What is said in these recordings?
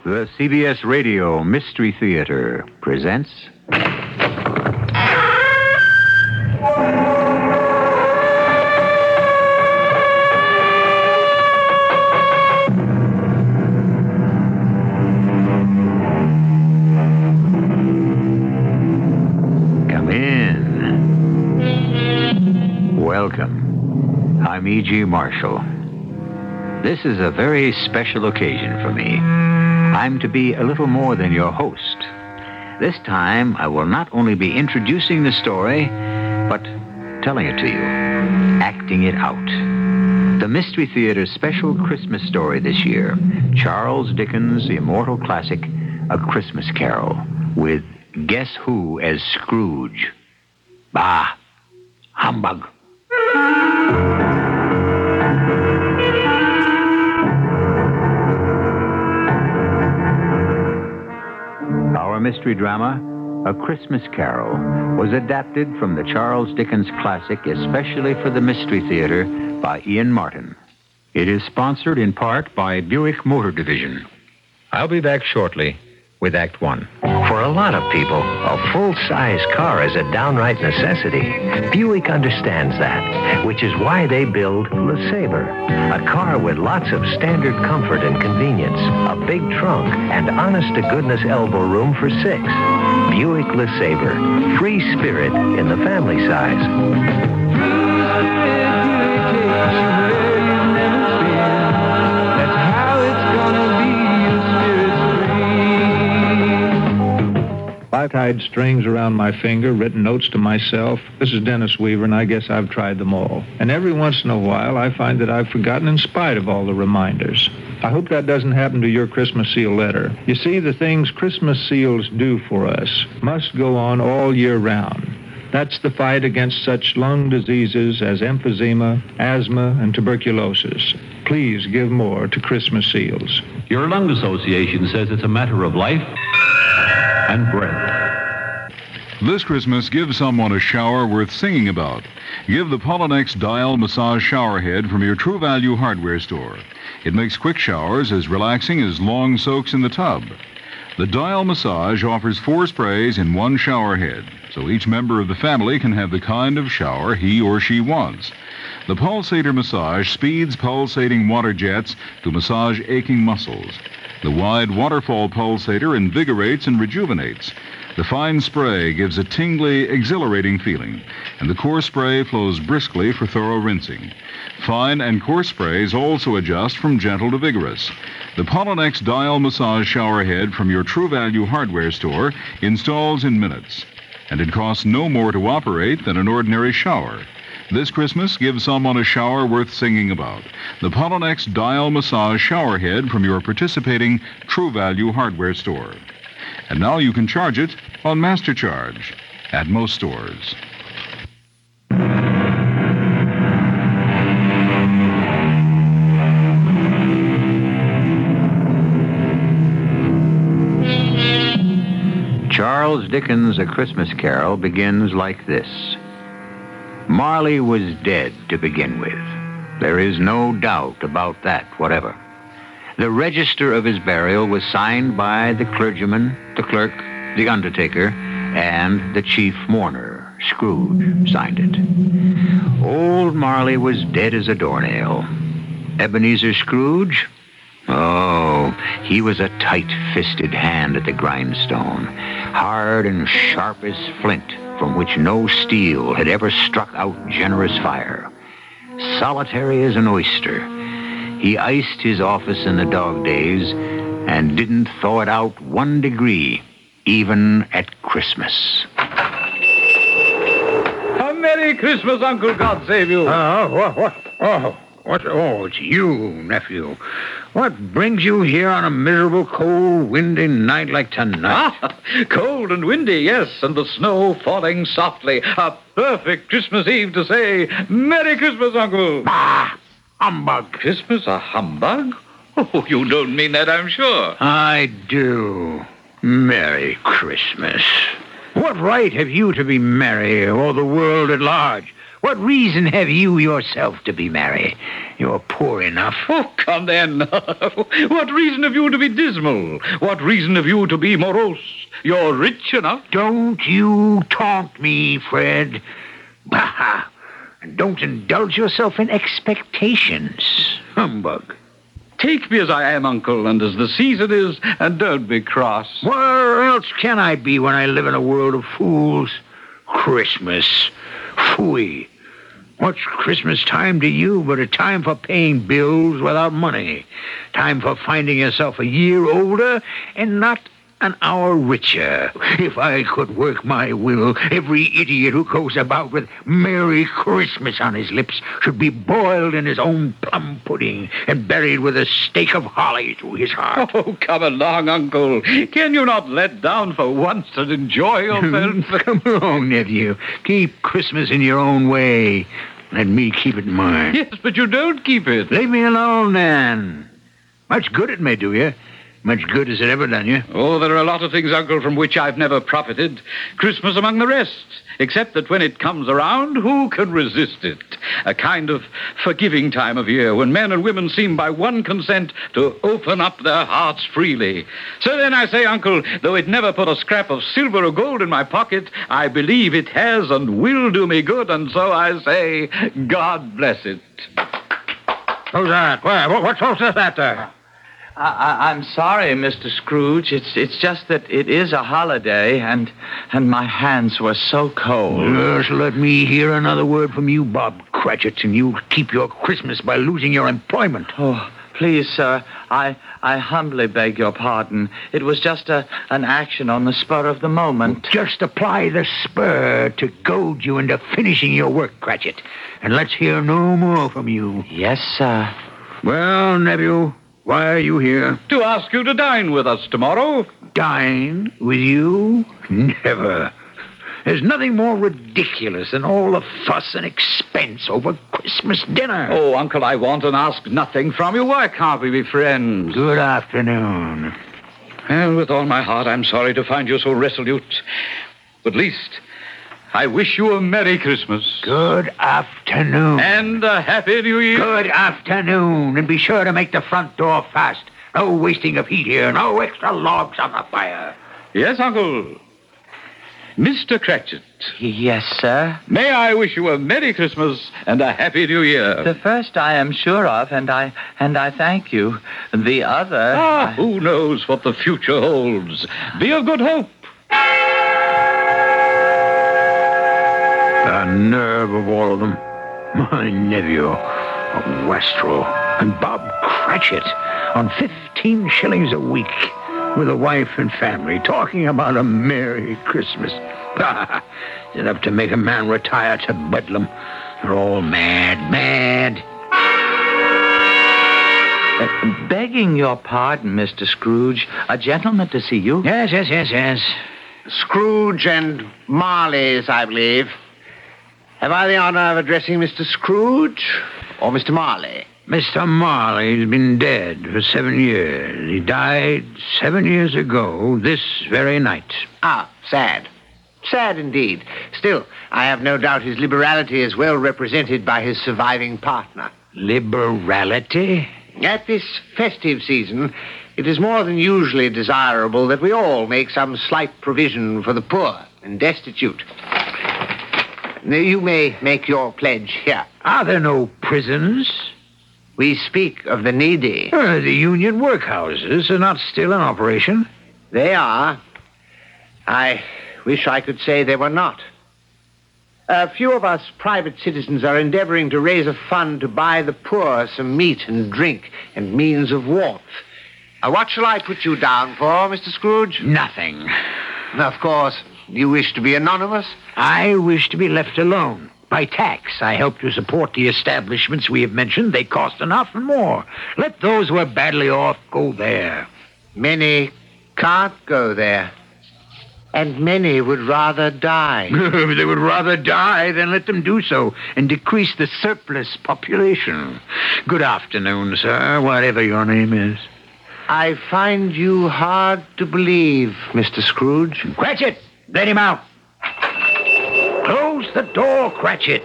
The CBS Radio Mystery Theater presents... Come in. Welcome. I'm E.G. Marshall. This is a very special occasion for me. I'm to be a little more than your host. This time, I will not only be introducing the story, but telling it to you, acting it out. The Mystery Theater's special Christmas story this year, Charles Dickens' immortal classic, A Christmas Carol, with Guess Who as Scrooge. Bah, humbug. Our mystery drama, A Christmas Carol, was adapted from the Charles Dickens classic especially for the Mystery Theater by Ian Martin. It is sponsored in part by Buick Motor Division. I'll be back shortly with Act One. For a lot of people, a full-size car is a downright necessity. Buick understands that, which is why they build LeSabre, a car with lots of standard comfort and convenience, a big trunk, and honest-to-goodness elbow room for 6. Buick LeSabre, free spirit in the family size. I tied strings around my finger, written notes to myself. This is Dennis Weaver, and I guess I've tried them all. And every once in a while, I find that I've forgotten in spite of all the reminders. I hope that doesn't happen to your Christmas seal letter. You see, the things Christmas seals do for us must go on all year round. That's the fight against such lung diseases as emphysema, asthma, and tuberculosis. Please give more to Christmas seals. Your lung association says it's a matter of life and breath. This Christmas, give someone a shower worth singing about. Give the Pollenex Dial Massage Shower Head from your True Value hardware store. It makes quick showers as relaxing as long soaks in the tub. The Dial Massage offers 4 sprays in one shower head, so each member of the family can have the kind of shower he or she wants. The Pulsator Massage speeds pulsating water jets to massage aching muscles. The wide waterfall pulsator invigorates and rejuvenates. The fine spray gives a tingly, exhilarating feeling, and the coarse spray flows briskly for thorough rinsing. Fine and coarse sprays also adjust from gentle to vigorous. The Pollenex Dial Massage Shower Head from your True Value hardware store installs in minutes, and it costs no more to operate than an ordinary shower. This Christmas, give someone a shower worth singing about. The Pollenex Dial Massage Shower Head from your participating True Value hardware store. And now you can charge it on MasterCharge at most stores. Charles Dickens' A Christmas Carol begins like this. Marley was dead to begin with. There is no doubt about that whatever. The register of his burial was signed by the clergyman, the clerk, the undertaker, and the chief mourner. Scrooge signed it. Old Marley was dead as a doornail. Ebenezer Scrooge? Oh, he was a tight-fisted hand at the grindstone, hard and sharp as flint, from which no steel had ever struck out generous fire. Solitary as an oyster, he iced his office in the dog days and didn't thaw it out 1 degree, even at Christmas. A Merry Christmas, Uncle. God save you. It's you, nephew. What brings you here on a miserable, cold, windy night like tonight? Cold and windy, yes, and the snow falling softly. A perfect Christmas Eve to say, Merry Christmas, Uncle. Bah! Humbug. Christmas a humbug? Oh, you don't mean that, I'm sure. I do. Merry Christmas. What right have you to be merry, or the world at large, What reason have you yourself to be merry? You're poor enough. Oh, come then. What reason have you to be dismal? What reason have you to be morose? You're rich enough. Don't you taunt me, Fred. Bah! And don't indulge yourself in expectations. Humbug. Take me as I am, Uncle, and as the season is, and don't be cross. Where else can I be when I live in a world of fools? Christmas. Phooey. What's Christmas time to you but a time for paying bills without money? Time for finding yourself a year older and not an hour richer. If I could work my will, every idiot who goes about with Merry Christmas on his lips should be boiled in his own plum pudding and buried with a stake of holly through his heart. Oh, come along, Uncle. Can you not let down for once and enjoy yourself? Come along, nephew. Keep Christmas in your own way. Let me keep it in mine. Yes, but you don't keep it. Leave me alone, then. Much good it may do you. Much good has it ever done you? Oh, there are a lot of things, Uncle, from which I've never profited. Christmas among the rest. Except that when it comes around, who can resist it? A kind of forgiving time of year when men and women seem by one consent to open up their hearts freely. So then I say, Uncle, though it never put a scrap of silver or gold in my pocket, I believe it has and will do me good, and so I say, God bless it. Who's that? What's that there? I'm sorry, Mr. Scrooge. It's just that it is a holiday, and my hands were so cold. Just let me hear another word from you, Bob Cratchit, and you'll keep your Christmas by losing your employment. Oh, please, sir, I humbly beg your pardon. It was just an action on the spur of the moment. Just apply the spur to goad you into finishing your work, Cratchit, and let's hear no more from you. Yes, sir. Well, nephew, why are you here? To ask you to dine with us tomorrow. Dine with you? Never. There's nothing more ridiculous than all the fuss and expense over Christmas dinner. Oh, Uncle, I want and ask nothing from you. Why can't we be friends? Good afternoon. Well, with all my heart, I'm sorry to find you so resolute. But at least I wish you a Merry Christmas. Good afternoon. And a Happy New Year. Good afternoon. And be sure to make the front door fast. No wasting of heat here. No extra logs on the fire. Yes, Uncle. Mr. Cratchit. Yes, sir. May I wish you a Merry Christmas and a Happy New Year. The first I am sure of, and I thank you. The other... Who knows what the future holds? Be of good hope. The nerve of all of them. My nephew, a wastrel, and Bob Cratchit on 15 shillings a week with a wife and family talking about a Merry Christmas. It's enough to make a man retire to Bedlam. They're all mad. Begging your pardon, Mr. Scrooge, a gentleman to see you. Yes. Scrooge and Marley's, I believe. Have I the honor of addressing Mr. Scrooge or Mr. Marley? Mr. Marley's been dead for 7 years. He died 7 years ago this very night. Ah, sad. Sad indeed. Still, I have no doubt his liberality is well represented by his surviving partner. Liberality? At this festive season, it is more than usually desirable that we all make some slight provision for the poor and destitute. You may make your pledge here. Are there no prisons? We speak of the needy. The union workhouses are not still in operation. They are. I wish I could say they were not. A few of us private citizens are endeavoring to raise a fund to buy the poor some meat and drink and means of warmth. What shall I put you down for, Mr. Scrooge? Nothing. Of course, you wish to be anonymous? I wish to be left alone. By tax, I help to support the establishments we have mentioned. They cost enough and more. Let those who are badly off go there. Many can't go there. And many would rather die. If they would rather die, then let them do so and decrease the surplus population. Good afternoon, sir, whatever your name is. I find you hard to believe, Mr. Scrooge. Cratchit, let him out. Close the door, Cratchit.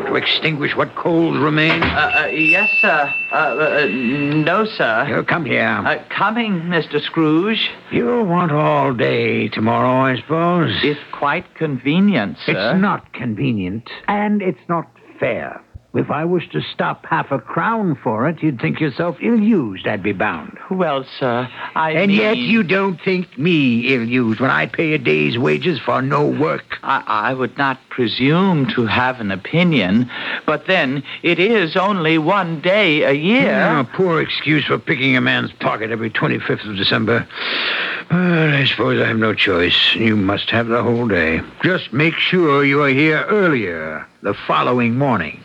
to extinguish what coals remain? Yes, sir. No, sir. You come here. Coming, Mr. Scrooge. You'll want all day tomorrow, I suppose. If quite convenient, sir. It's not convenient, and it's not fair. If I was to stop half a crown for it, you'd think yourself ill-used, I'd be bound. Well, sir, Yet you don't think me ill-used when I pay a day's wages for no work. I would not presume to have an opinion, but then it is only one day a year. Yeah, poor excuse for picking a man's pocket every 25th of December. Well, I suppose I have no choice. You must have the whole day. Just make sure you are here earlier the following morning.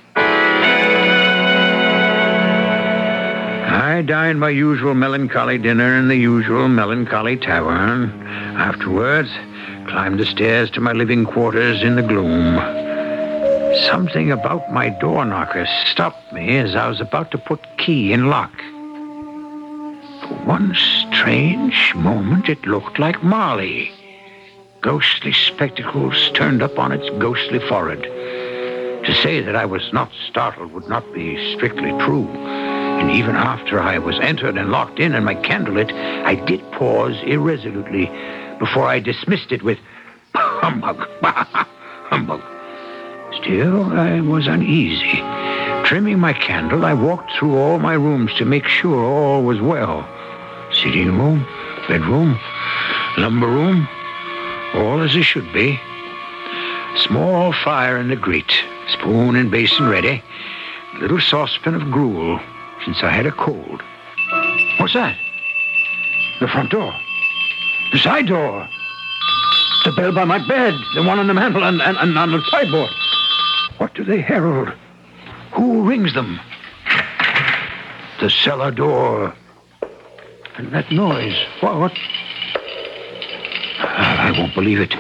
I dined my usual melancholy dinner in the usual melancholy tavern. Afterwards, climbed the stairs to my living quarters in the gloom. Something about my door knocker stopped me as I was about to put key in lock. For one strange moment, it looked like Marley. Ghostly spectacles turned up on its ghostly forehead. To say that I was not startled would not be strictly true. And even after I was entered and locked in and my candle lit, I did pause irresolutely before I dismissed it with humbug, humbug. Still, I was uneasy. Trimming my candle, I walked through all my rooms to make sure all was well. Sitting room, bedroom, lumber room, all as it should be. Small fire in the grate, spoon and basin ready, little saucepan of gruel, since I had a cold. What's that? The front door. The side door. The bell by my bed. The one on the mantel and on the sideboard. What do they herald? Who rings them? The cellar door. And that noise. What? I won't believe it.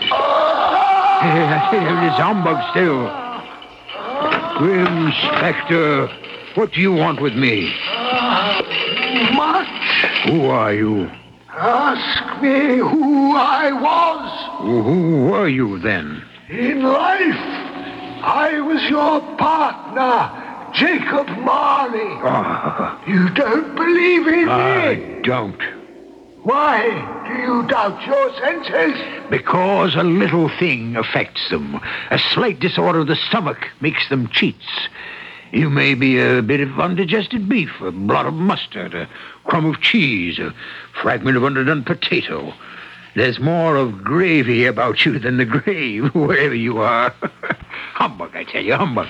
It's humbug still. Grim Spectre. What do you want with me? Much. Who are you? Ask me who I was. Who were you then? In life, I was your partner, Jacob Marley. You don't believe in me? I don't. Why do you doubt your senses? Because a little thing affects them. A slight disorder of the stomach makes them cheats. You may be a bit of undigested beef, a blot of mustard, a crumb of cheese, a fragment of underdone potato. There's more of gravy about you than the grave, wherever you are. Humbug, I tell you, humbug.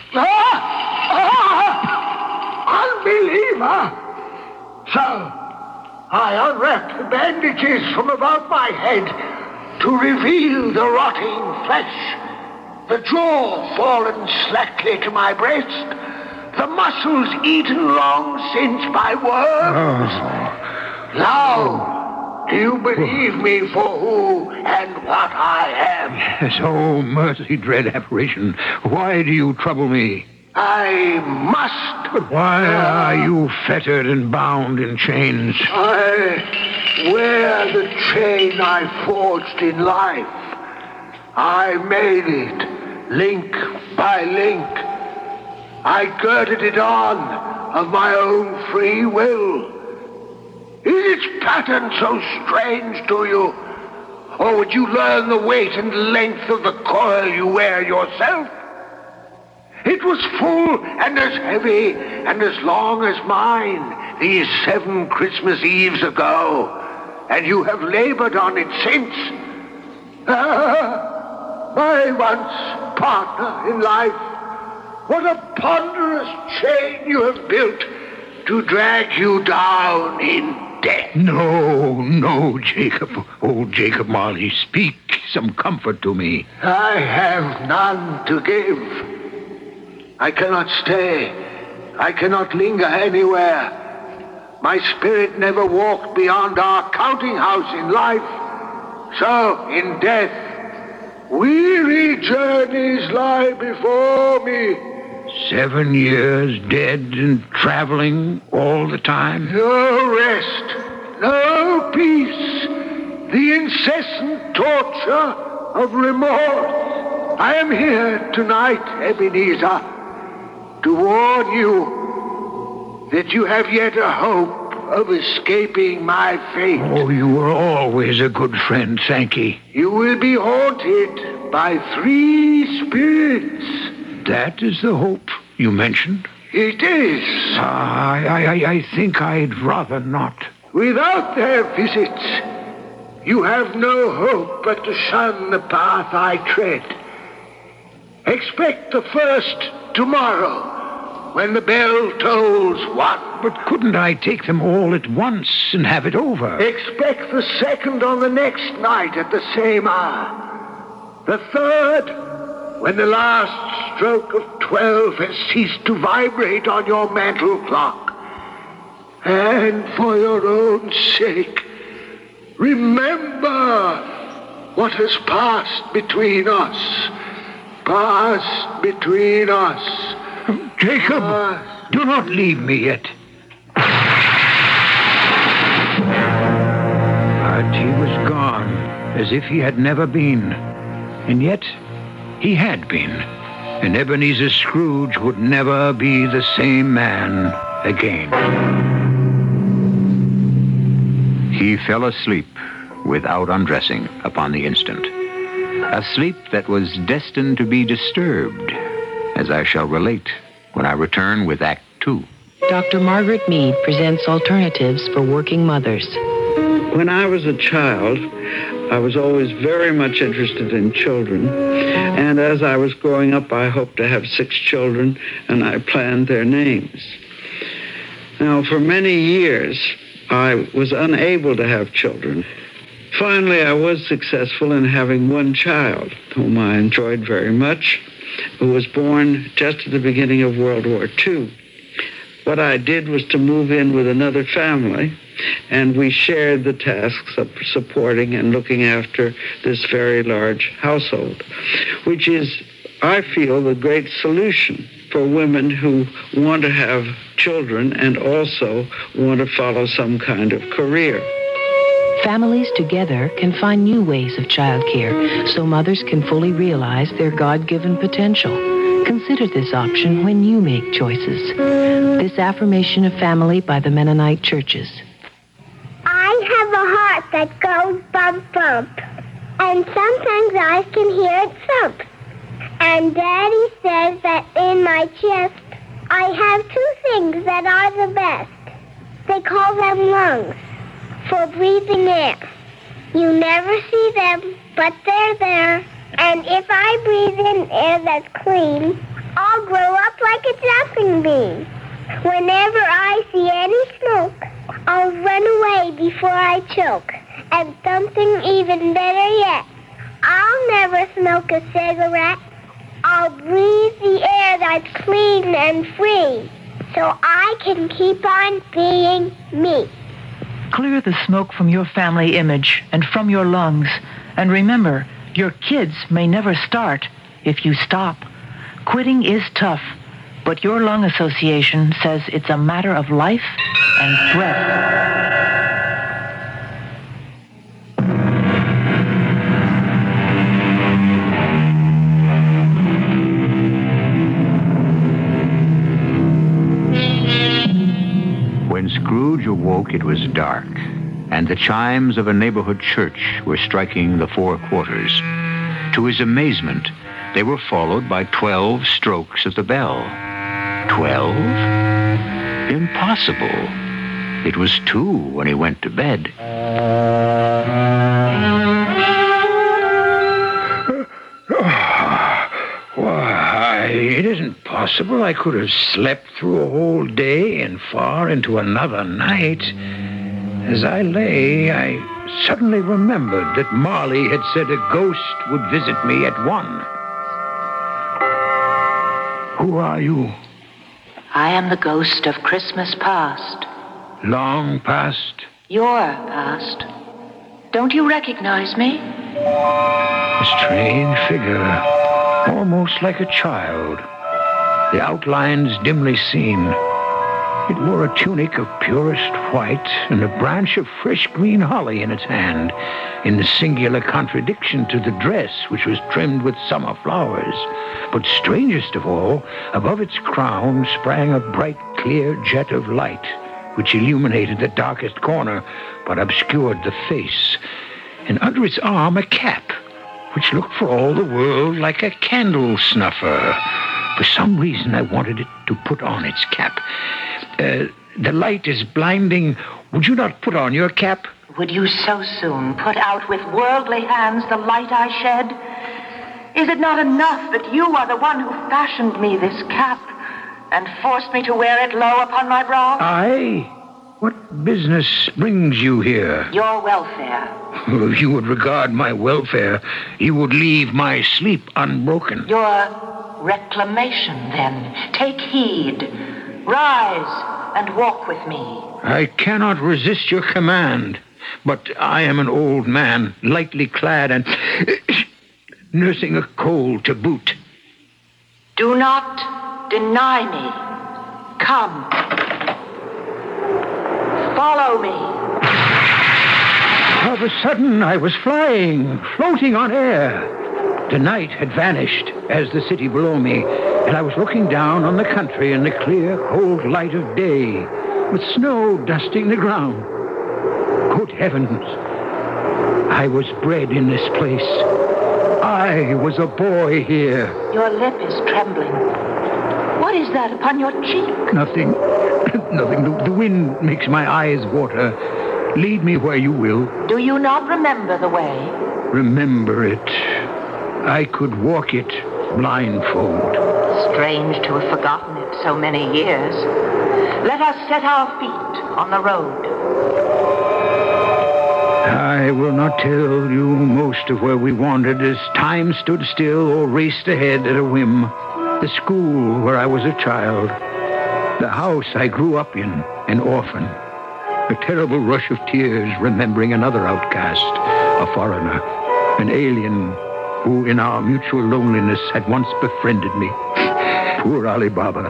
Unbeliever! So, I unwrapped the bandages from about my head to reveal the rotting flesh, the jaw fallen slackly to my breast, the muscles eaten long since by worms. Now, do you believe me for who and what I am? Yes, oh, mercy, dread apparition. Why do you trouble me? I must. But why are you fettered and bound in chains? I wear the chain I forged in life. I made it, link by link. I girded it on of my own free will. Is its pattern so strange to you? Or would you learn the weight and length of the coil you wear yourself? It was full and as heavy and as long as mine these 7 Christmas Eves ago, and you have labored on it since. My once partner in life, what a ponderous chain you have built to drag you down in death. No, Jacob. Oh, Jacob Marley, speak some comfort to me. I have none to give. I cannot stay. I cannot linger anywhere. My spirit never walked beyond our counting house in life. So, in death, weary journeys lie before me. 7 years dead and traveling all the time? No rest, no peace, the incessant torture of remorse. I am here tonight, Ebenezer, to warn you that you have yet a hope of escaping my fate. Oh, you were always a good friend, Sankey. You will be haunted by 3 spirits. That is the hope you mentioned? It is. I think I'd rather not. Without their visits, you have no hope but to shun the path I tread. Expect the first tomorrow, when the bell tolls 1. But couldn't I take them all at once and have it over? Expect the second on the next night at the same hour. The third, when the last stroke of 12 has ceased to vibrate on your mantle clock. And for your own sake, remember what has passed between us. Passed between us. Jacob, do not leave me yet. But he was gone, as if he had never been. And yet, he had been. And Ebenezer Scrooge would never be the same man again. He fell asleep without undressing upon the instant. A sleep that was destined to be disturbed, as I shall relate when I return with Act 2. Dr. Margaret Mead presents alternatives for working mothers. When I was a child, I was always very much interested in children. And as I was growing up, I hoped to have 6 children, and I planned their names. Now, for many years, I was unable to have children. Finally, I was successful in having one child, whom I enjoyed very much, who was born just at the beginning of World War II. What I did was to move in with another family, and we shared the tasks of supporting and looking after this very large household, which is, I feel, the great solution for women who want to have children and also want to follow some kind of career. Families together can find new ways of childcare so mothers can fully realize their God-given potential. Consider this option when you make choices. This affirmation of family by the Mennonite churches. I have a heart that goes bump bump, and sometimes I can hear it thump. And Daddy says that in my chest I have 2 things that are the best. They call them lungs, for breathing air. You never see them, but they're there. And if I breathe in air that's clean, I'll grow up like a jumping bean. Whenever I see any smoke, I'll run away before I choke. And something even better yet, I'll never smoke a cigarette. I'll breathe the air that's clean and free, so I can keep on being me. Clear the smoke from your family image and from your lungs. And remember, your kids may never start if you stop. Quitting is tough, but your lung association says it's a matter of life and breath. When Scrooge awoke, it was dark, and the chimes of a neighborhood church were striking the 4 quarters. To his amazement, they were followed by 12 strokes of the bell. 12? Impossible. It was 2 when he went to bed. Why, it isn't possible I could have slept through a whole day and far into another night. As I lay, I suddenly remembered that Marley had said a ghost would visit me at 1. Who are you? I am the ghost of Christmas past. Long past? Your past. Don't you recognize me? A strange figure, almost like a child. The outlines dimly seen. It wore a tunic of purest white and a branch of fresh green holly in its hand, in singular contradiction to the dress, which was trimmed with summer flowers. But strangest of all, above its crown sprang a bright, clear jet of light, which illuminated the darkest corner, but obscured the face. And under its arm a cap, which looked for all the world like a candle snuffer. For some reason, I wanted it to put on its cap. The light is blinding. Would you not put on your cap? Would you so soon put out with worldly hands the light I shed? Is it not enough that you are the one who fashioned me this cap and forced me to wear it low upon my brow? I? What business brings you here? Your welfare. If you would regard my welfare, you would leave my sleep unbroken. Your reclamation, then. Take heed. Rise and walk with me. I cannot resist your command, but I am an old man, lightly clad and nursing a cold to boot. Do not deny me. Come. Follow me. All of a sudden, I was flying, floating on air. The night had vanished as the city below me, and I was looking down on the country in the clear, cold light of day, with snow dusting the ground. Good heavens! I was bred in this place. I was a boy here. Your lip is trembling. What is that upon your cheek? Nothing. Nothing. The wind makes my eyes water. Lead me where you will. Do you not remember the way? Remember it. I could walk it blindfold. Strange to have forgotten it so many years. Let us set our feet on the road. I will not tell you most of where we wandered as time stood still or raced ahead at a whim. The school where I was a child. The house I grew up in, an orphan. A terrible rush of tears remembering another outcast, a foreigner, an alien who in our mutual loneliness had once befriended me. Poor Ali Baba.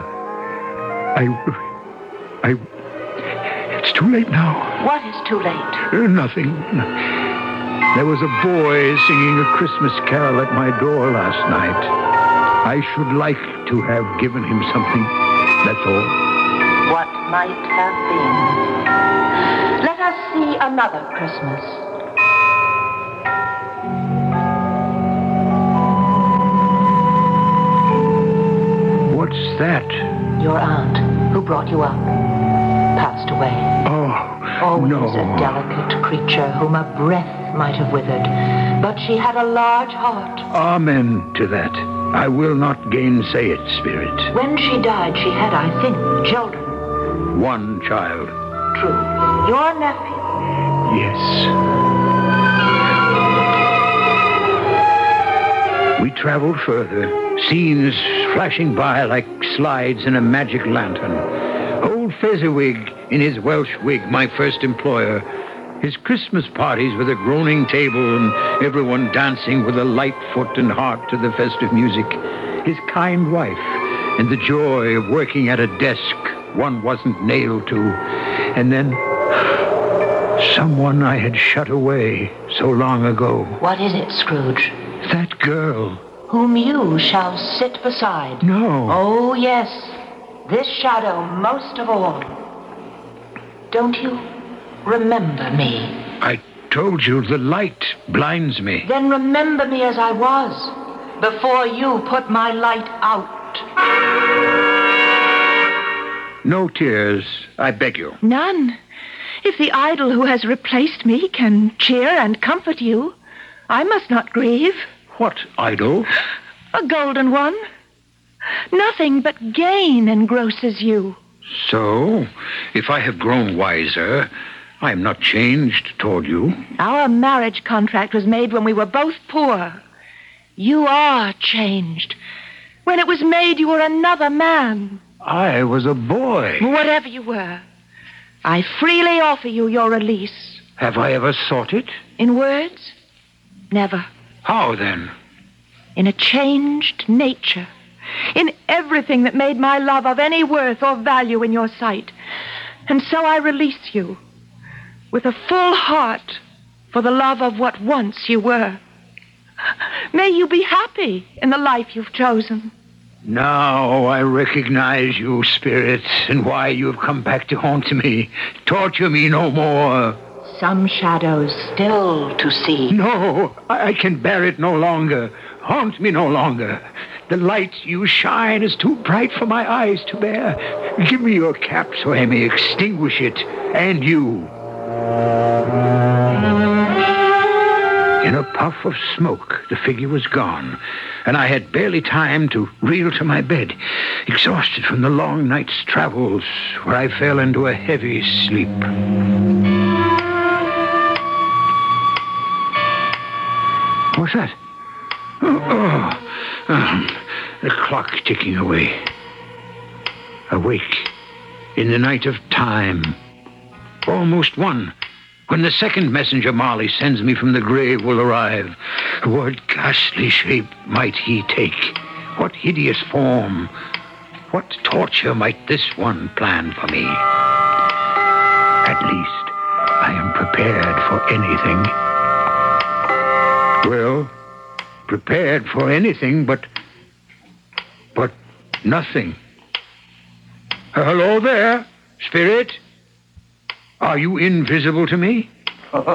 It's too late now. What is too late? Nothing. There was a boy singing a Christmas carol at my door last night. I should like to have given him something, that's all. What might have been. Let us see another Christmas. What's that? Your aunt, who brought you up, passed away. Always no. A delicate creature whom a breath might have withered. But she had a large heart. Amen to that. I will not gainsay it, Spirit. When she died, she had, I think, children. One child. True. Your nephew. Yes. We traveled further, scenes flashing by like slides in a magic lantern. Old Fezziwig in his Welsh wig, my first employer. His Christmas parties with a groaning table and everyone dancing with a light foot and heart to the festive music. His kind wife and the joy of working at a desk one wasn't nailed to. And then someone I had shut away so long ago. What is it, Scrooge? That girl. Whom you shall sit beside. No. Oh, yes. This shadow most of all. Don't you remember me? I told you the light blinds me. Then remember me as I was, before you put my light out. No tears, I beg you. None. If the idol who has replaced me can cheer and comfort you, I must not grieve. What idol? A golden one. Nothing but gain engrosses you. So, if I have grown wiser, I am not changed toward you. Our marriage contract was made when we were both poor. You are changed. When it was made, you were another man. I was a boy. Whatever you were, I freely offer you your release. Have I ever sought it? In words? Never. How then? In a changed nature. in everything that made my love of any worth or value in your sight. And so I release you with a full heart for the love of what once you were. May you be happy in the life you've chosen. Now I recognize you, Spirit, and why you have come back to haunt me. Torture me no more. Some shadows still to see. No, I can bear it no longer. Haunt me no longer. The light you shine is too bright for my eyes to bear. Give me your cap so I may extinguish it, and you. In a puff of smoke, the figure was gone, and I had barely time to reel to my bed, exhausted from the long night's travels, where I fell into a heavy sleep. What's that? The clock ticking away. Awake in the night of time. Almost one. When the second messenger Marley sends me from the grave will arrive. What ghastly shape might he take? What hideous form? What torture might this one plan for me? At least I am prepared for anything. Well, prepared for anything but nothing. Hello there, Spirit. Are you invisible to me? What's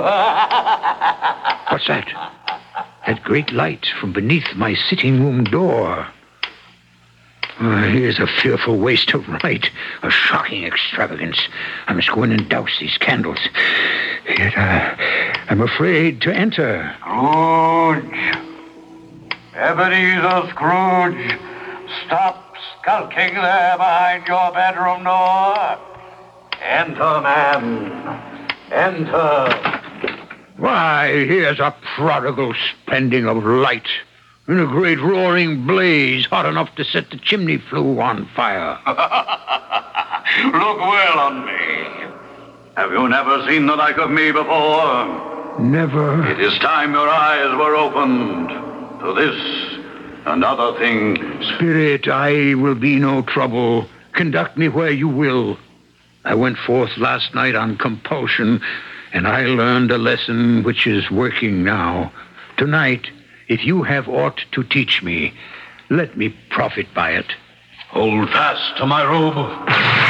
that? That great light from beneath my sitting room door. Here's a fearful waste of light, a shocking extravagance. I must go in and douse these candles. Yet I'm afraid to enter. Scrooge! Ebenezer Scrooge! Stop skulking there behind your bedroom door. Enter, man. Enter. Why, here's a prodigal spending of light in a great roaring blaze hot enough to set the chimney flue on fire. Look well on me. Have you never seen the like of me before? Never. It is time your eyes were opened to this and other things. Spirit, I will be no trouble. Conduct me where you will. I went forth last night on compulsion, and I learned a lesson which is working now. Tonight, if you have aught to teach me, let me profit by it. Hold fast to my robe.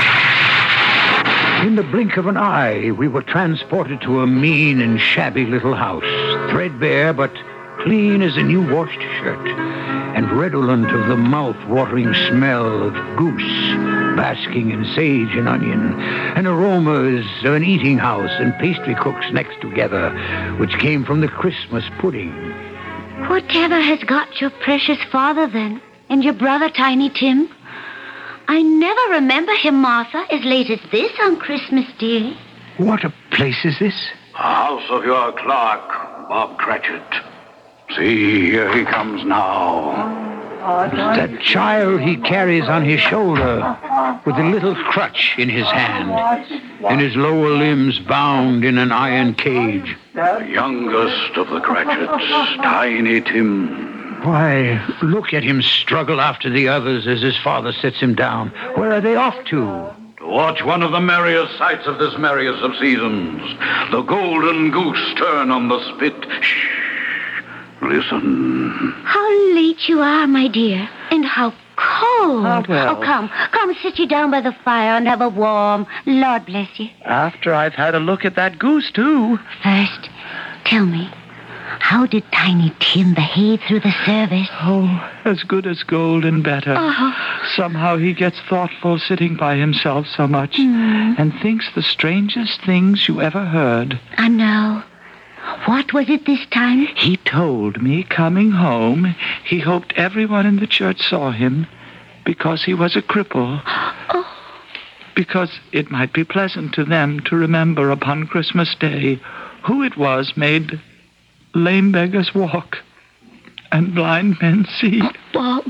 In the blink of an eye, we were transported to a mean and shabby little house, threadbare but clean as a new washed shirt, and redolent of the mouth-watering smell of goose, basking in sage and onion, and aromas of an eating house and pastry cooks next together, which came from the Christmas pudding. Whatever has got your precious father, then, and your brother, Tiny Tim? I never remember him, Martha, as late as this on Christmas Day. What a place is this? A house of your clerk, Bob Cratchit. See, here he comes now. That child he carries on his shoulder with a little crutch in his hand, and his lower limbs bound in an iron cage. The youngest of the Cratchits, Tiny Tim. Why, look at him struggle after the others as his father sets him down. Where are they off to? To watch one of the merriest sights of this merriest of seasons. The golden goose turn on the spit. Shh. Listen. How late you are, my dear, and how cold. Well. Oh, come sit you down by the fire and have a warm. Lord bless you. After I've had a look at that goose, too. First, tell me, how did Tiny Tim behave through the service? Oh, as good as gold and better. Oh. Somehow he gets thoughtful sitting by himself so much and thinks the strangest things you ever heard. I know. What was it this time? He told me, coming home, he hoped everyone in the church saw him because he was a cripple. Oh. Because it might be pleasant to them to remember upon Christmas Day who it was made lame beggars walk and blind men see. Bob.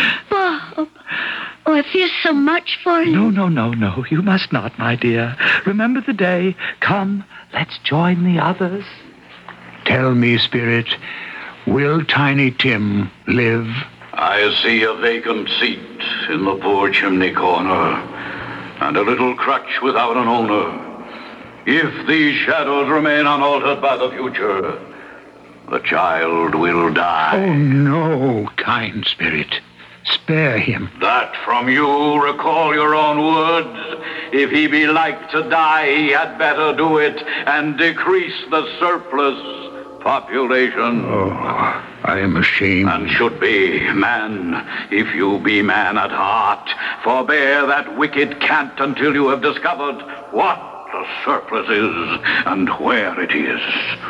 Oh, I feel so much for him. No. You must not, my dear. Remember the day. Come, let's join the others. Tell me, Spirit, will Tiny Tim live? I see a vacant seat in the poor chimney corner, and a little crutch without an owner. If these shadows remain unaltered by the future, the child will die. Oh, no, kind spirit. Spare him. That from you, recall your own words. If he be like to die, he had better do it and decrease the surplus population. Oh, I am ashamed. And should be, man, if you be man at heart, forbear that wicked cant until you have discovered what the surplus is and where it is.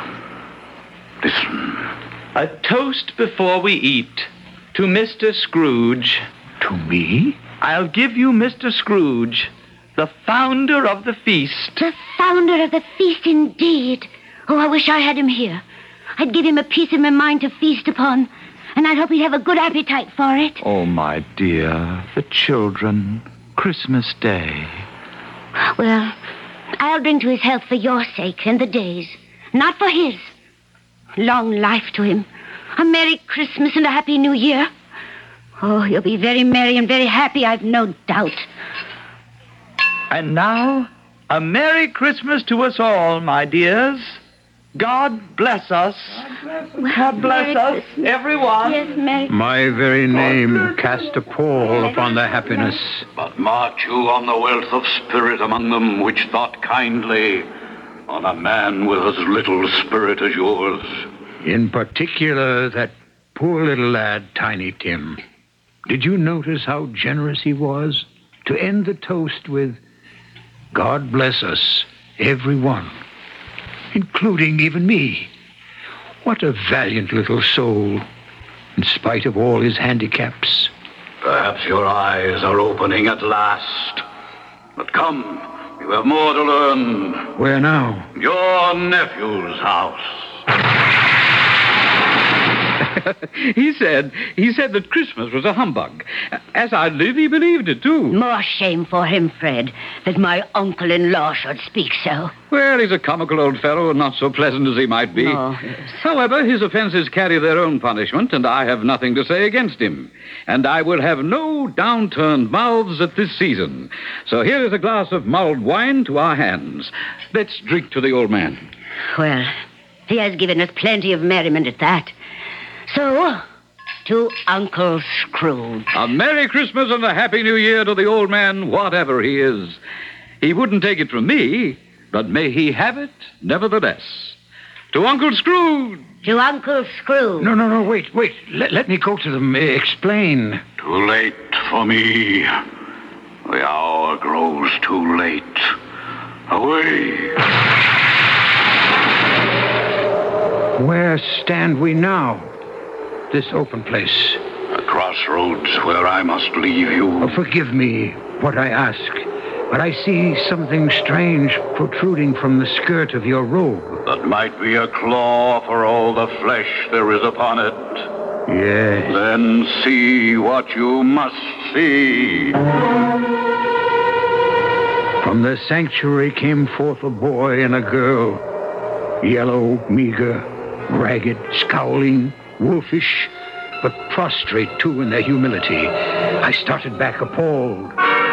Listen. A toast before we eat. To Mr. Scrooge. To me? I'll give you Mr. Scrooge, the founder of the feast. The founder of the feast, indeed. Oh, I wish I had him here. I'd give him a piece of my mind to feast upon, and I'd hope he'd have a good appetite for it. Oh, my dear, the children. Christmas Day. Well, I'll drink to his health for your sake and the day's, not for his. Long life to him. A Merry Christmas and a Happy New Year. Oh, you'll be very merry and very happy, I've no doubt. And now, a Merry Christmas to us all, my dears. God bless us. God bless us, everyone. Yes, Merry. My very name cast a pall upon their happiness. But march you on the wealth of spirit among them, which thought kindly on a man with as little spirit as yours. In particular, that poor little lad, Tiny Tim. Did you notice how generous he was to end the toast with, God bless us, everyone, including even me? What a valiant little soul, in spite of all his handicaps. Perhaps your eyes are opening at last. But come, you have more to learn. Where now? Your nephew's house. He said that Christmas was a humbug. As I live, he believed it, too. More shame for him, Fred, that my uncle-in-law should speak so. Well, he's a comical old fellow and not so pleasant as he might be. Oh, yes. However, his offenses carry their own punishment, and I have nothing to say against him. And I will have no downturned mouths at this season. So here is a glass of mulled wine to our hands. Let's drink to the old man. Well, he has given us plenty of merriment at that. So, to Uncle Scrooge. A Merry Christmas and a Happy New Year to the old man, whatever he is. He wouldn't take it from me, but may he have it nevertheless. To Uncle Scrooge. To Uncle Scrooge. No, wait. Let me go to them. Explain. Too late for me. The hour grows too late. Away. Where stand we now? This open place. A crossroads where I must leave you. Oh, forgive me what I ask, but I see something strange protruding from the skirt of your robe. That might be a claw for all the flesh there is upon it. Yes. Then see what you must see. From the sanctuary came forth a boy and a girl. Yellow, meager, ragged, scowling, wolfish, but prostrate, too, in their humility. I started back appalled.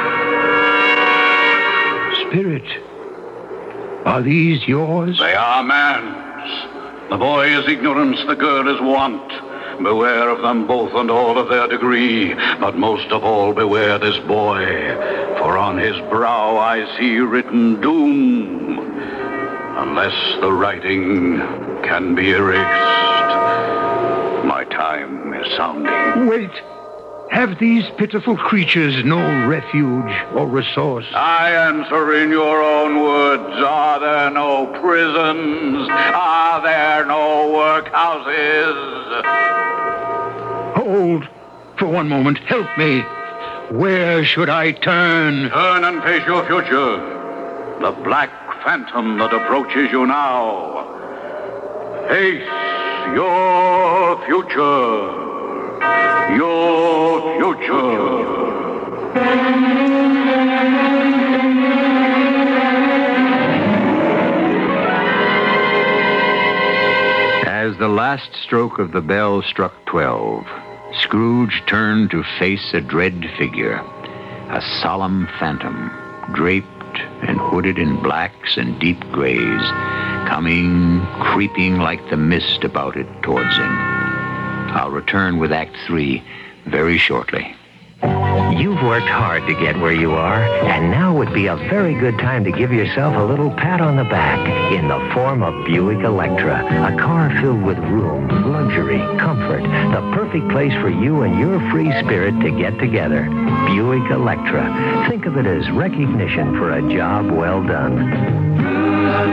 Spirit, are these yours? They are man's. The boy is ignorance, the girl is want. Beware of them both and all of their degree, but most of all beware this boy, for on his brow I see written doom, unless the writing can be erased. My time is sounding. Wait. Have these pitiful creatures no refuge or resource? I answer in your own words. Are there no prisons? Are there no workhouses? Hold. For one moment. Help me. Where should I turn? Turn and face your future. The black phantom that approaches you now. Face your future. Your future. As the last stroke of the bell struck 12, Scrooge turned to face a dread figure, a solemn phantom, draped and hooded in blacks and deep grays, coming, creeping like the mist about it towards him. I'll return with Act 3 very shortly. You've worked hard to get where you are, and now would be a very good time to give yourself a little pat on the back in the form of Buick Electra, a car filled with room, luxury, comfort, the perfect place for you and your free spirit to get together. Buick Electra. Think of it as recognition for a job well done.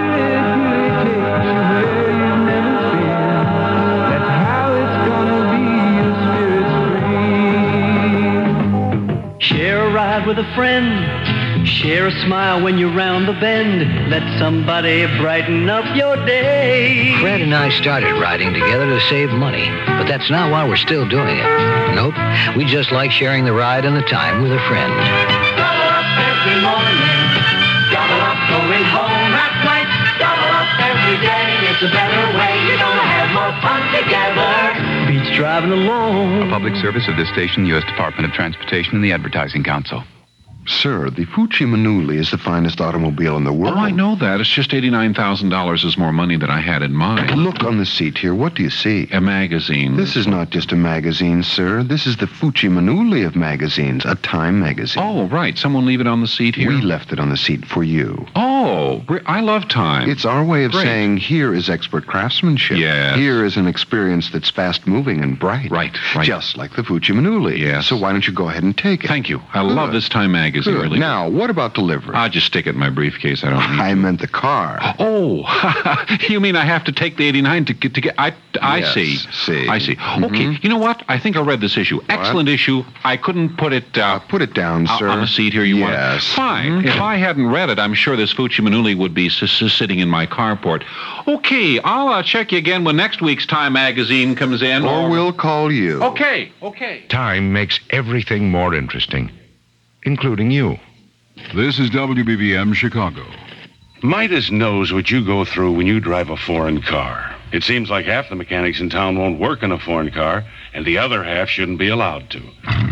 Share a ride with a friend. Share a smile when you're round the bend. Let somebody brighten up your day. Fred and I started riding together to save money, but that's not why we're still doing it. Nope, we just like sharing the ride and the time with a friend. Double up every morning. Double up going home at night. Double up every day. It's a better way. You're gonna have more fun together. Beats driving alone. A public service of this station, U.S. Department of Transportation and the Advertising Council. Sir, the Fucci Manuli is the finest automobile in the world. Oh, I know that. It's just $89,000 is more money than I had in mind. Look on the seat here. What do you see? A magazine. This is not just a magazine, sir. This is the Fucci Manuli of magazines, a Time magazine. Oh, right. Someone leave it on the seat here? We left it on the seat for you. Oh, I love Time. It's our way of saying here is expert craftsmanship. Yes. Here is an experience that's fast-moving and bright. Right. Just like the Fucci Manuli. Yes. So why don't you go ahead and take it? Thank you. I love this Time magazine. Really. Now, what about delivery? I'll just stick it in my briefcase. I don't need I meant the car. Oh, you mean I have to take the 89 to get... I Yes, see. see. I see. Mhm. Okay, you know what? I think I read this issue. Excellent issue. I couldn't put it... put it down, sir. On the seat here. You want it? Fine. If I hadn't read it, I'm sure this Fucci Manuli would be sitting in my carport. Okay, I'll check you again when next week's Time magazine comes in. Or we'll call you. Okay. Time makes everything more interesting, including you. This is WBBM Chicago. Midas knows what you go through when you drive a foreign car. It seems like half the mechanics in town won't work in a foreign car, and the other half shouldn't be allowed to.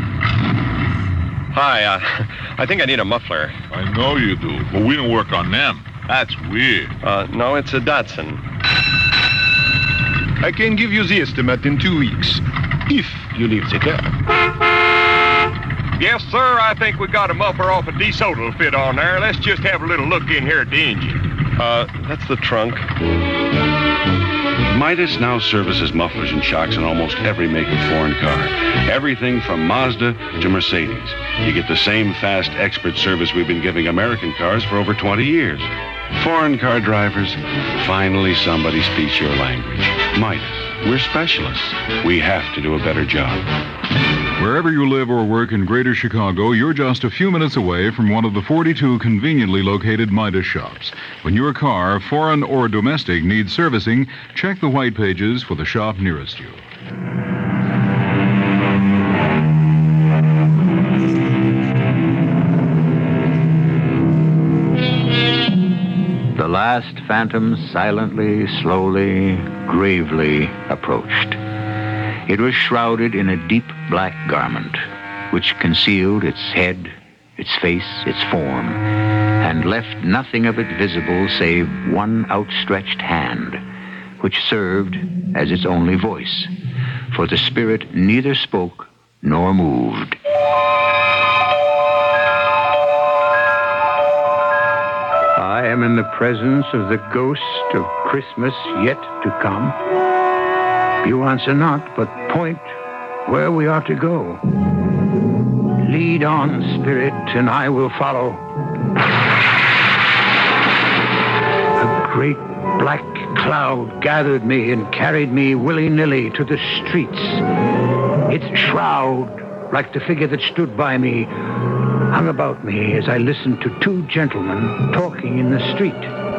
Hi, I think I need a muffler. I know you do, but we don't work on them. That's weird. No, it's a Datsun. I can give you the estimate in 2 weeks, if you leave the car. Yes, sir, I think we got a muffler off a DeSoto fit on there. Let's just have a little look in here at the engine. That's the trunk. Midas now services mufflers and shocks in almost every make of foreign car. Everything from Mazda to Mercedes. You get the same fast, expert service we've been giving American cars for over 20 years. Foreign car drivers, finally somebody speaks your language. Midas, we're specialists. We have to do a better job. Wherever you live or work in Greater Chicago, you're just a few minutes away from one of the 42 conveniently located Midas shops. When your car, foreign or domestic, needs servicing, check the white pages for the shop nearest you. The last phantom silently, slowly, gravely approached. It was shrouded in a deep black garment, which concealed its head, its face, its form, and left nothing of it visible save one outstretched hand, which served as its only voice, for the spirit neither spoke nor moved. I am in the presence of the ghost of Christmas yet to come. You answer not, but point where we are to go. Lead on, spirit, and I will follow. A great black cloud gathered me and carried me willy-nilly to the streets. Its shroud, like the figure that stood by me, hung about me as I listened to two gentlemen talking in the street.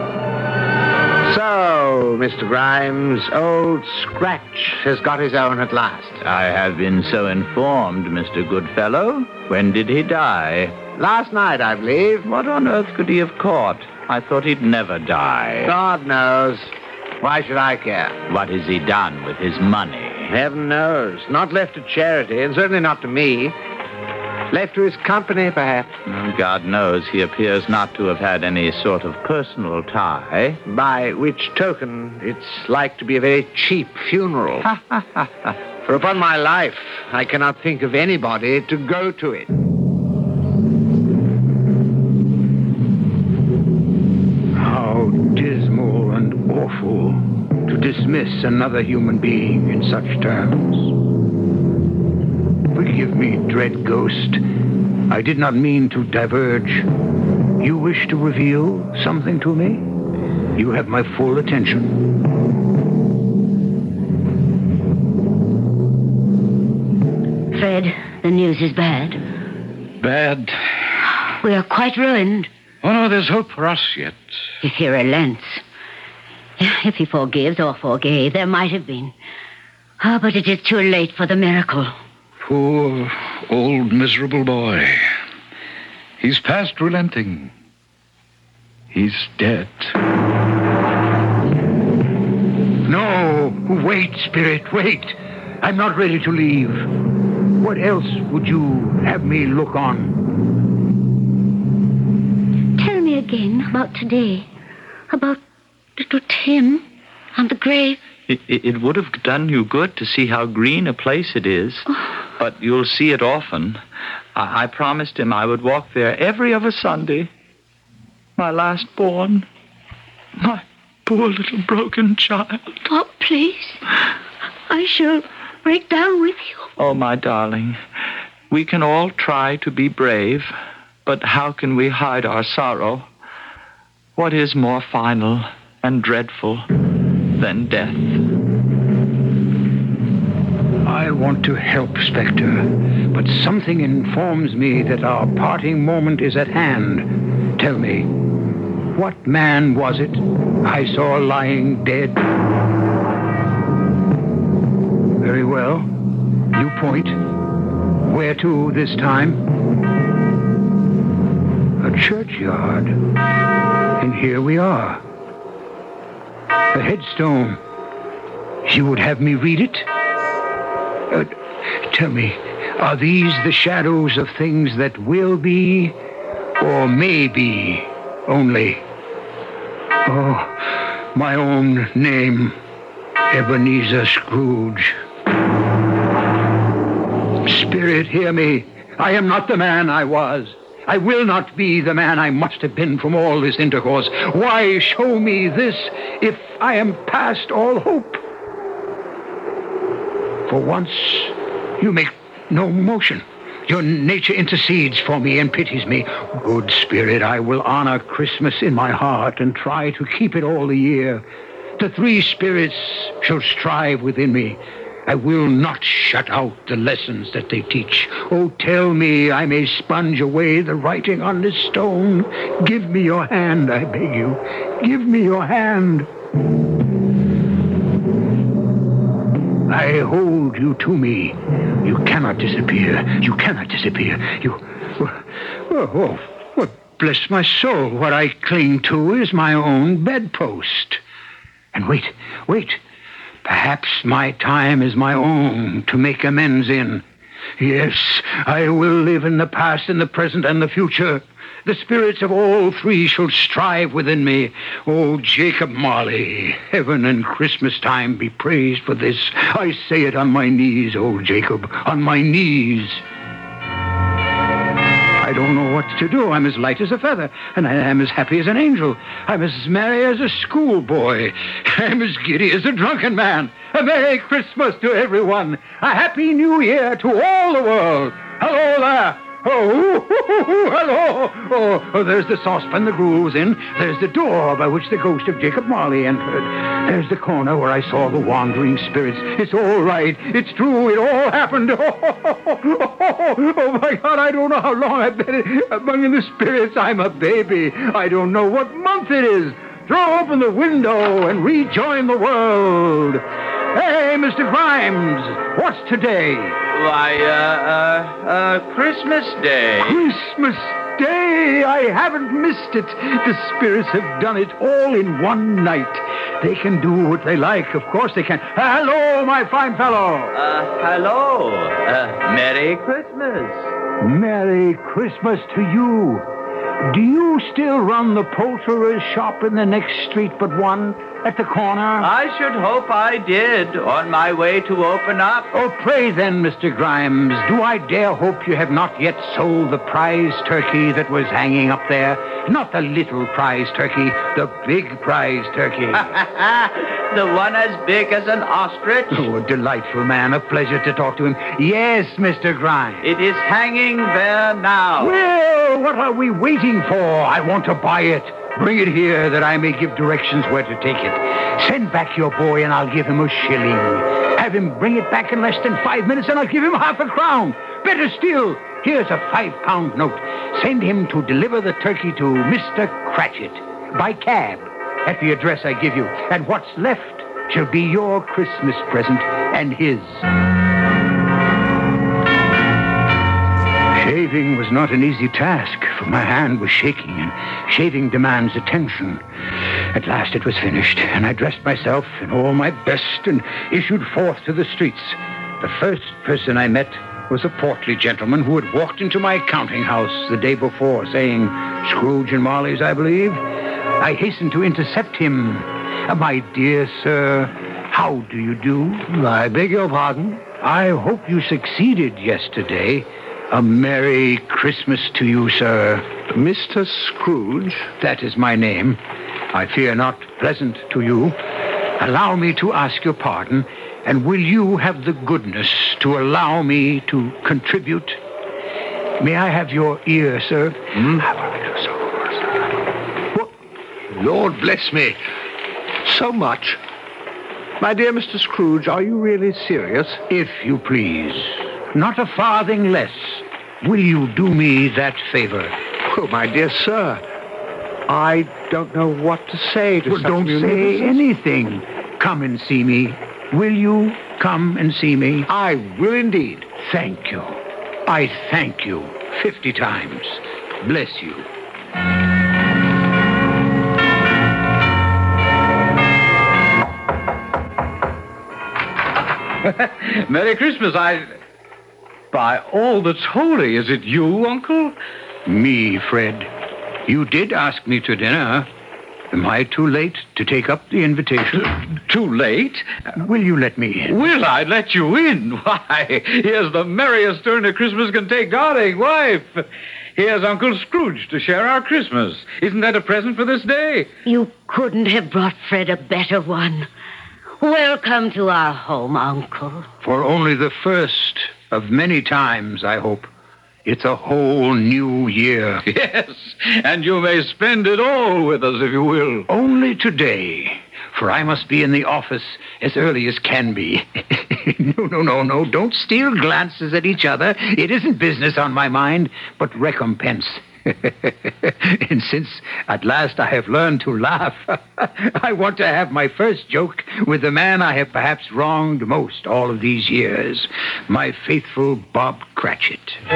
So, Mr. Grimes, old Scratch has got his own at last. I have been so informed, Mr. Goodfellow. When did he die? Last night, I believe. What on earth could he have caught? I thought he'd never die. God knows. Why should I care? What has he done with his money? Heaven knows. Not left to charity, and certainly not to me. Left to his company, perhaps. Well, God knows he appears not to have had any sort of personal tie. By which token, it's like to be a very cheap funeral. For upon my life, I cannot think of anybody to go to it. How dismal and awful to dismiss another human being in such terms. Forgive me, dread ghost. I did not mean to diverge. You wish to reveal something to me? You have my full attention. Fred, the news is bad. Bad? We are quite ruined. Oh, no, there's hope for us yet. If he relents. If he forgives or forgave, there might have been. Oh, but it is too late for the miracle. Poor, old, miserable boy. He's past relenting. He's dead. No, wait, Spirit, wait. I'm not ready to leave. What else would you have me look on? Tell me again about today. About little Tim and the grave. It would have done you good to see how green a place it is. But you'll see it often. I promised him I would walk there every other Sunday. My last born. My poor little broken child. Oh, please. I shall break down with you. Oh, my darling. We can all try to be brave, but how can we hide our sorrow? What is more final and dreadful than death? I want to help, Spectre, but something informs me that our parting moment is at hand. Tell me, what man was it I saw lying dead? Very well. You point. Where to this time? A churchyard. And here we are. A headstone. You would have me read it? Tell me, are these the shadows of things that will be or may be only? Oh, my own name, Ebenezer Scrooge. Spirit, hear me. I am not the man I was. I will not be the man I must have been from all this intercourse. Why show me this if I am past all hope? For once, you make no motion. Your nature intercedes for me and pities me. Good Spirit, I will honor Christmas in my heart and try to keep it all the year. The three spirits shall strive within me. I will not shut out the lessons that they teach. Oh, tell me I may sponge away the writing on this stone. Give me your hand, I beg you. Give me your hand. I hold you to me. You cannot disappear. You cannot disappear. Oh, bless my soul. What I cling to is my own bedpost. And wait. Perhaps my time is my own to make amends in. Yes, I will live in the past, in the present, and the future. The spirits of all three shall strive within me. Oh, Jacob Marley, heaven and Christmas time be praised for this. I say it on my knees, oh Jacob, on my knees. I don't know what to do. I'm as light as a feather, and I am as happy as an angel. I'm as merry as a schoolboy. I'm as giddy as a drunken man. A Merry Christmas to everyone. A Happy New Year to all the world. Hello there. Oh, hello. Oh, there's the saucepan the gruel was in. There's the door by which the ghost of Jacob Marley entered. There's the corner where I saw the wandering spirits. It's all right. It's true. It all happened. Oh, my God, I don't know how long I've been among the spirits. I'm a baby. I don't know what month it is. Throw open the window and rejoin the world. Hey, Mr. Grimes, what's today? Why, Christmas Day. Christmas day. I haven't missed it. The spirits have done it all in one night. They can do what they like. Of course they can. Hello, my fine fellow. Hello. Merry Christmas. Merry Christmas to you. Do you still run the poulterer's shop in the next street but one? At the corner? I should hope I did, on my way to open up. Oh, pray then, Mr. Grimes, do I dare hope you have not yet sold the prize turkey that was hanging up there? Not the little prize turkey, the big prize turkey. The one as big as an ostrich? Oh, a delightful man. A pleasure to talk to him. Yes, Mr. Grimes. It is hanging there now. Well, what are we waiting for? I want to buy it. Bring it here that I may give directions where to take it. Send back your boy and I'll give him a shilling. Have him bring it back in less than 5 minutes and I'll give him half a crown. Better still, here's a £5 note. Send him to deliver the turkey to Mr. Cratchit by cab at the address I give you. And what's left shall be your Christmas present and his. Shaving was not an easy task, for my hand was shaking, and shaving demands attention. At last it was finished, and I dressed myself in all my best and issued forth to the streets. The first person I met was a portly gentleman who had walked into my counting house the day before, saying, "Scrooge and Marley's, I believe." I hastened to intercept him. "My dear sir, how do you do?" "I beg your pardon." "I hope you succeeded yesterday. A Merry Christmas to you, sir." "Mr. Scrooge?" "That is my name. I fear not pleasant to you. Allow me to ask your pardon, and will you have the goodness to allow me to contribute? May I have your ear, sir?" Lord bless me. So much. My dear Mr. Scrooge, are you really serious? If you please. Not a farthing less. Will you do me that favor? Oh, my dear sir, I don't know what to say to such don't say anything. Come and see me. Will you come and see me? I will indeed. Thank you. I thank you 50 times. Bless you. Merry Christmas. By all that's holy, is it you, Uncle? Me, Fred. You did ask me to dinner. Am I too late to take up the invitation? Too late? Will you let me in? Will I let you in? Why, here's the merriest turn a Christmas can take, darling wife. Here's Uncle Scrooge to share our Christmas. Isn't that a present for this day? You couldn't have brought Fred a better one. Welcome to our home, Uncle. For only the first of many times, I hope. It's a whole new year. Yes, and you may spend it all with us, if you will. Only today, for I must be in the office as early as can be. No. Don't steal glances at each other. It isn't business on my mind, but recompense. And since at last I have learned to laugh, I want to have my first joke with the man I have perhaps wronged most all of these years, my faithful Bob Cratchit.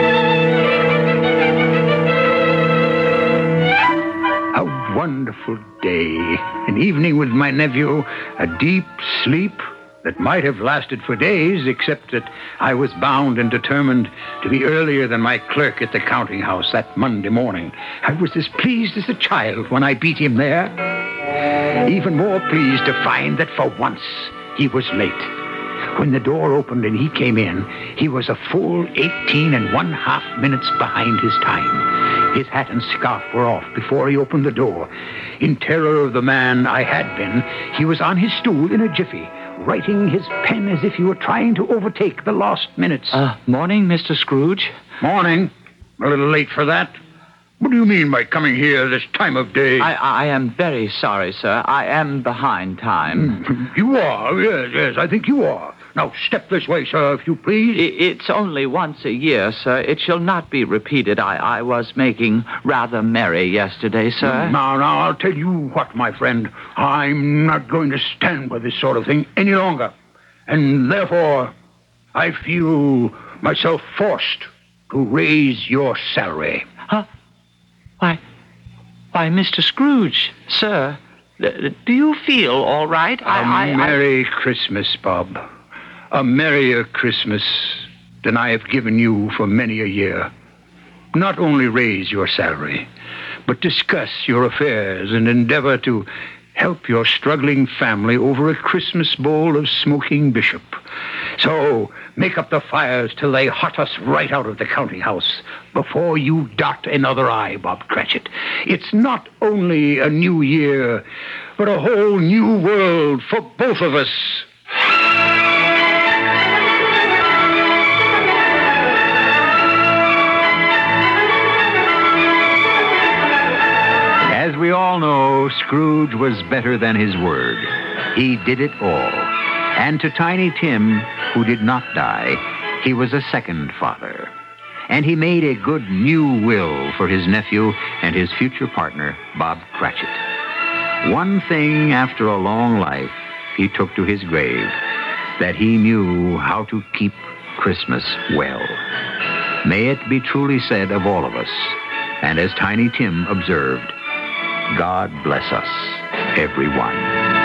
A wonderful day, an evening with my nephew, a deep sleep that might have lasted for days, except that I was bound and determined to be earlier than my clerk at the counting house that Monday morning. I was as pleased as a child when I beat him there. Even more pleased to find that for once he was late. When the door opened and he came in, he was a full 18 1/2 minutes behind his time. His hat and scarf were off before he opened the door. In terror of the man I had been, he was on his stool in a jiffy, writing his pen as if he were trying to overtake the lost minutes. Morning, Mr. Scrooge. Morning. A little late for that. What do you mean by coming here this time of day? I am very sorry, sir. I am behind time. You are? Yes, I think you are. Now, step this way, sir, if you please. It's only once a year, sir. It shall not be repeated. I was making rather merry yesterday, sir. Now, I'll tell you what, my friend. I'm not going to stand by this sort of thing any longer. And therefore, I feel myself forced to raise your salary. Huh? Why, Mr. Scrooge, sir, do you feel all right? A Merry Christmas, Bob. A merrier Christmas than I have given you for many a year. Not only raise your salary, but discuss your affairs and endeavor to help your struggling family over a Christmas bowl of smoking bishop. So make up the fires till they hot us right out of the counting house before you dot another I, Bob Cratchit. It's not only a new year, but a whole new world for both of us. As we all know, Scrooge was better than his word. He did it all. And to Tiny Tim, who did not die, he was a second father. And he made a good new will for his nephew and his future partner, Bob Cratchit. One thing after a long life he took to his grave, that he knew how to keep Christmas well. May it be truly said of all of us, and as Tiny Tim observed, God bless us, everyone.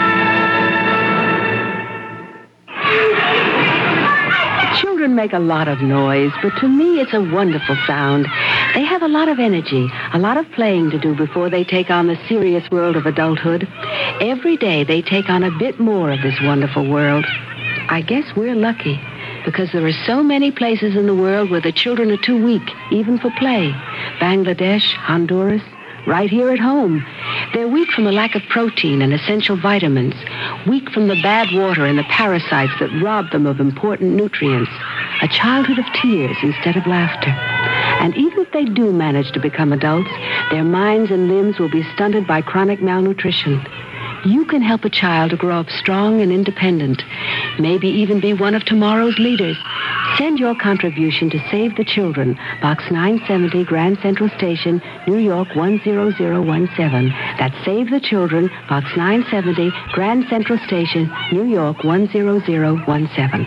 Children make a lot of noise, but to me it's a wonderful sound. They have a lot of energy, a lot of playing to do before they take on the serious world of adulthood. Every day they take on a bit more of this wonderful world. I guess we're lucky, because there are so many places in the world where the children are too weak, even for play. Bangladesh, Honduras, right here at home. They're weak from a lack of protein and essential vitamins, weak from the bad water and the parasites that rob them of important nutrients, a childhood of tears instead of laughter. And even if they do manage to become adults, their minds and limbs will be stunted by chronic malnutrition. You can help a child to grow up strong and independent, maybe even be one of tomorrow's leaders. Send your contribution to Save the Children, Box 970, Grand Central Station, New York 10017. That's Save the Children, Box 970, Grand Central Station, New York 10017.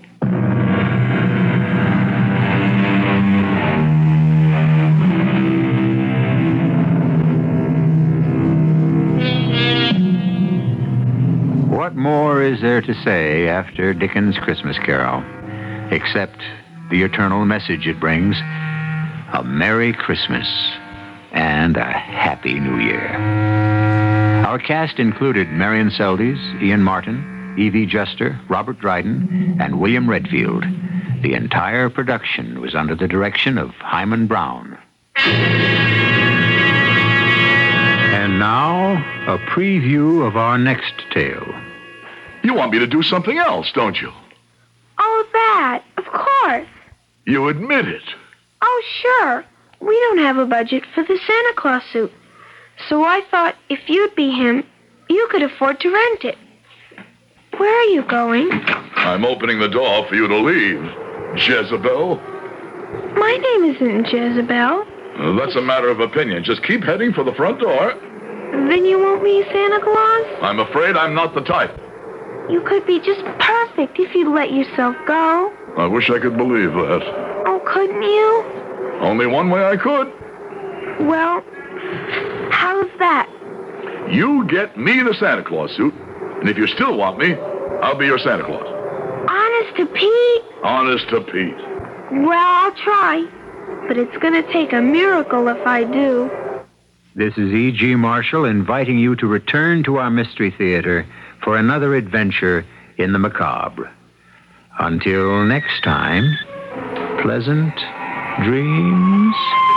What more is there to say after Dickens' Christmas Carol, except the eternal message it brings, a Merry Christmas and a Happy New Year. Our cast included Marion Seldes, Ian Martin, Evie Juster, Robert Dryden, and William Redfield. The entire production was under the direction of Hyman Brown. And now, a preview of our next tale. You want me to do something else, don't you? Oh, that. Of course. You admit it. Oh, sure. We don't have a budget for the Santa Claus suit. So I thought if you'd be him, you could afford to rent it. Where are you going? I'm opening the door for you to leave, Jezebel. My name isn't Jezebel. That's a matter of opinion. Just keep heading for the front door. Then you won't be Santa Claus? I'm afraid I'm not the type. You could be just perfect if you'd let yourself go. I wish I could believe that. Oh, couldn't you? Only one way I could. Well, how's that? You get me the Santa Claus suit, and if you still want me, I'll be your Santa Claus. Honest to Pete? Honest to Pete. Well, I'll try. But it's going to take a miracle if I do. This is E.G. Marshall inviting you to return to our Mystery Theater for another adventure in the macabre. Until next time, pleasant dreams.